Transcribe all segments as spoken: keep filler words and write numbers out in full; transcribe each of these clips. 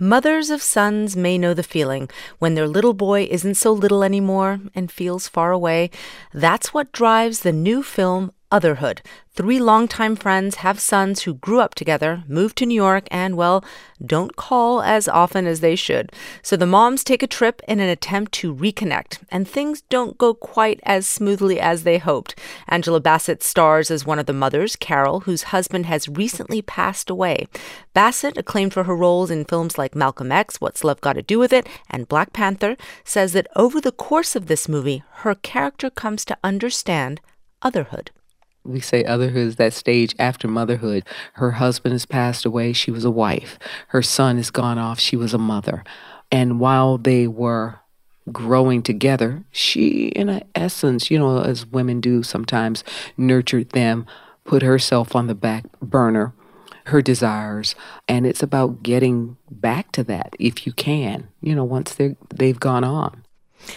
Mothers of sons may know the feeling when their little boy isn't so little anymore and feels far away. That's what drives the new film Otherhood. Three longtime friends have sons who grew up together, moved to New York, and, well, don't call as often as they should. So the moms take a trip in an attempt to reconnect, and things don't go quite as smoothly as they hoped. Angela Bassett stars as one of the mothers, Carol, whose husband has recently passed away. Bassett, acclaimed for her roles in films like Malcolm X, What's Love Got to Do with It, and Black Panther, says that over the course of this movie, her character comes to understand otherhood. We say otherhood is that stage after motherhood. Her husband has passed away. She was a wife. Her son has gone off. She was a mother. And while they were growing together, she, in essence, you know, as women do sometimes, nurtured them, put herself on the back burner, her desires. And it's about getting back to that if you can, you know, once they're, they've gone on.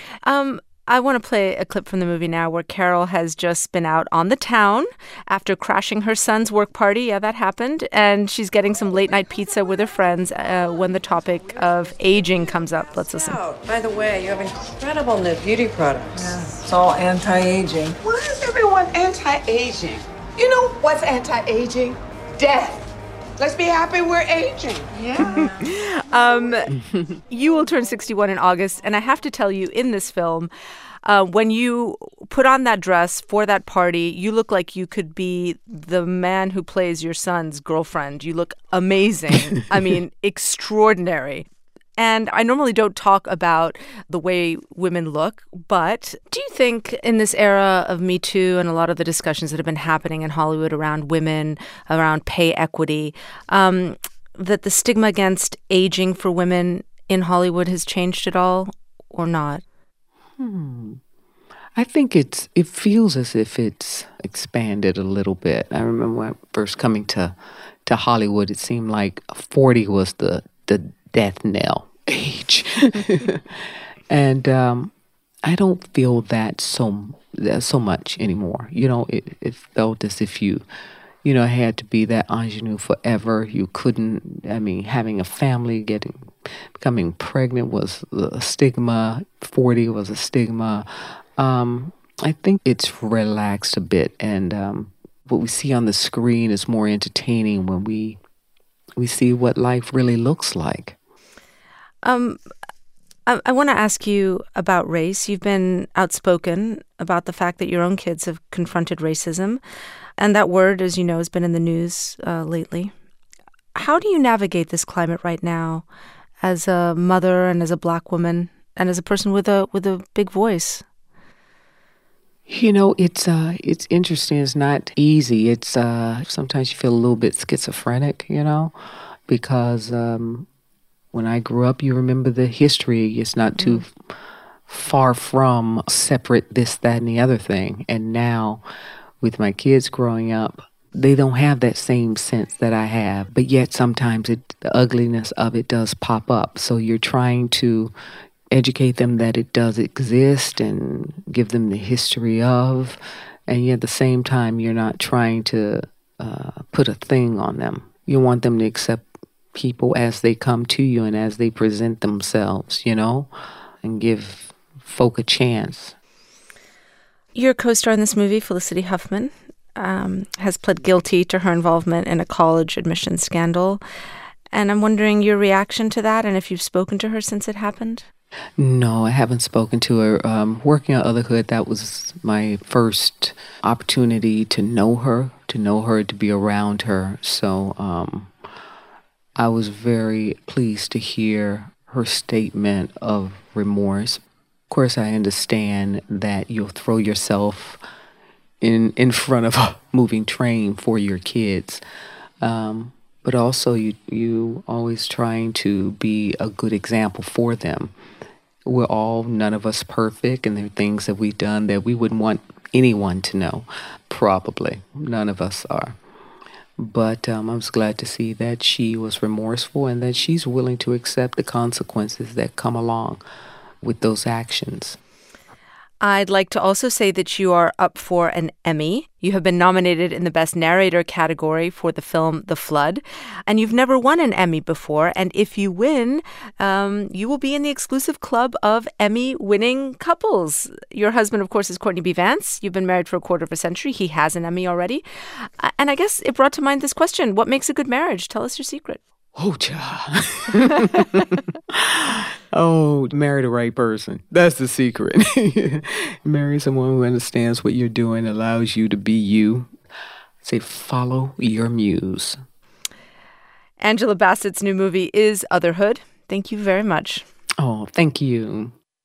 Um. I want to play a clip from the movie now where Carol has just been out on the town after crashing her son's work party. Yeah, that happened. And she's getting some late night pizza with her friends uh, when the topic of aging comes up. Let's listen. Oh, by the way, you have incredible new beauty products. Yeah, it's all anti-aging. Why is everyone anti-aging? You know what's anti-aging? Death. Let's be happy we're aging. Yeah. um, you will turn sixty-one in August, and I have to tell you, in this film, uh, when you put on that dress for that party, you look like you could be the man who plays your son's girlfriend. You look amazing. I mean, extraordinary. And I normally don't talk about the way women look, but do you think in this era of Me Too and a lot of the discussions that have been happening in Hollywood around women, around pay equity, um, that the stigma against aging for women in Hollywood has changed at all or not? Hmm. I think it's it feels as if it's expanded a little bit. I remember when I first coming to to Hollywood, it seemed like forty was the the death knell age. And um, I don't feel that so so much anymore. You know, it, it felt as if you, you know, had to be that ingenue forever. You couldn't, I mean, having a family, getting, becoming pregnant was a stigma. forty was a stigma. Um, I think it's relaxed a bit. And um, what we see on the screen is more entertaining when we we see what life really looks like. Um, I, I want to ask you about race. You've been outspoken about the fact that your own kids have confronted racism. And that word, as you know, has been in the news uh, lately. How do you navigate this climate right now as a mother and as a Black woman and as a person with a with a big voice? You know, it's uh, it's interesting. It's not easy. It's uh, sometimes you feel a little bit schizophrenic, you know, because um, when I grew up, you remember the history. It's not too mm. far from separate this, that, and the other thing. And now, with my kids growing up, they don't have that same sense that I have. But yet, sometimes it, the ugliness of it does pop up. So you're trying to educate them that it does exist and give them the history of, and yet at the same time, you're not trying to uh, put a thing on them. You want them to accept people as they come to you and as they present themselves, you know, and give folk a chance. Your co-star in this movie, Felicity Huffman, um, has pled guilty to her involvement in a college admissions scandal. And I'm wondering your reaction to that and if you've spoken to her since it happened. No, I haven't spoken to her. Um, working on Otherhood, that was my first opportunity to know her, to know her, to be around her. So um, I was very pleased to hear her statement of remorse. Of course, I understand that you'll throw yourself in in front of a moving train for your kids. Um, but also you you always trying to be a good example for them. We're all, none of us perfect, and there are things that we've done that we wouldn't want anyone to know. Probably. None of us are. But um, I was glad to see that she was remorseful and that she's willing to accept the consequences that come along with those actions. I'd like to also say that you are up for an Emmy. You have been nominated in the Best Narrator category for the film The Flood, and you've never won an Emmy before. And if you win, um, you will be in the exclusive club of Emmy-winning couples. Your husband, of course, is Courtney B. Vance. You've been married for a quarter of a century. He has an Emmy already. Uh, and I guess it brought to mind this question: what makes a good marriage? Tell us your secret. Oh, child. Oh, marry the right person. That's the secret. Marry someone who understands what you're doing, allows you to be you. Say, follow your muse. Angela Bassett's new movie is Otherhood. Thank you very much. Oh, thank you.